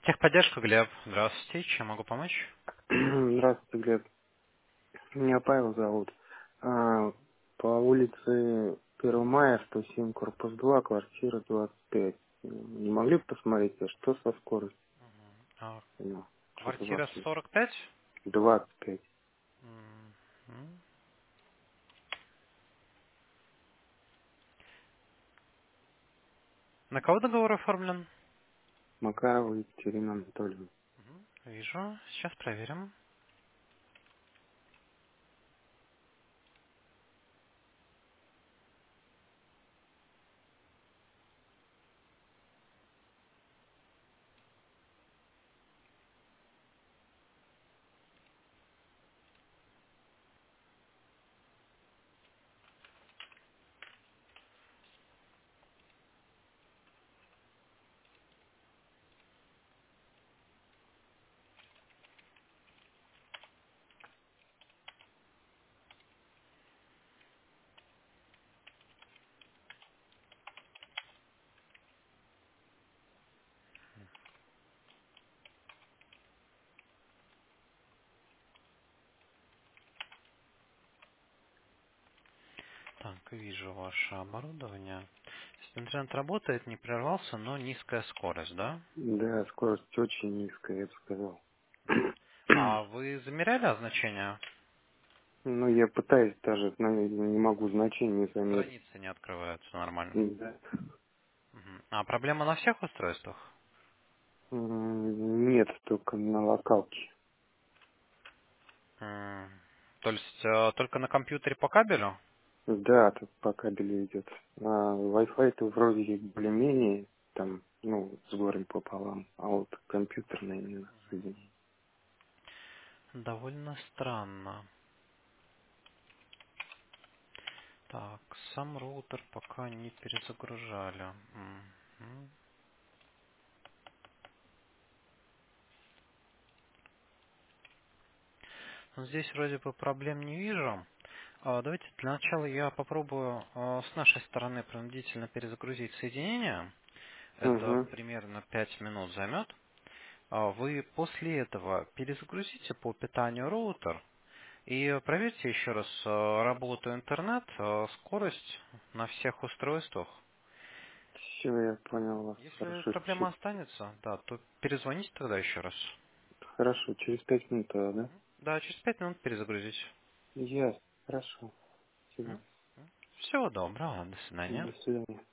Техподдержка, Глеб. Здравствуйте. Чем могу помочь? Здравствуйте, Глеб. Меня Павел зовут. А, По улице 1 мая, 107, корпус 2, квартира 25. Не могли бы посмотреть, что со скоростью? А, Ну, что-то квартира вообще. 45? 25. Мгм. На кого договор оформлен? Макарова Екатерина Анатольевна. Вижу. Сейчас проверим. Так, вижу ваше оборудование. Интернет работает, не прервался, но низкая скорость, да? Да, скорость очень низкая, я бы сказал. А вы замеряли значение? Ну, я пытаюсь даже, но не могу значения замерить. Страницы не открываются нормально. Да. Мгм. А проблема на всех устройствах? Нет, только на локалке. М, То есть только на компьютере по кабелю? Да, тут по кабелю идет. А Wi-Fi-то вроде более-менее, там, ну, с горем пополам, а вот компьютерное именно соединение. Довольно странно. Так, сам роутер пока не перезагружали. Мгм. Ну, здесь вроде бы проблем не вижу. Давайте для начала я попробую с нашей стороны принудительно перезагрузить соединение. Это Угу. примерно 5 минут займет. Вы после этого перезагрузите по питанию роутер и проверьте еще раз работу интернет, скорость на всех устройствах. Все, я понял вас. Если Хорошо. проблема останется, да, то перезвоните тогда еще раз. Хорошо, через 5 минут, да? Да, через 5 минут перезагрузить. Ясно. Хорошо. Спасибо. Всего доброго, до свидания. До свидания.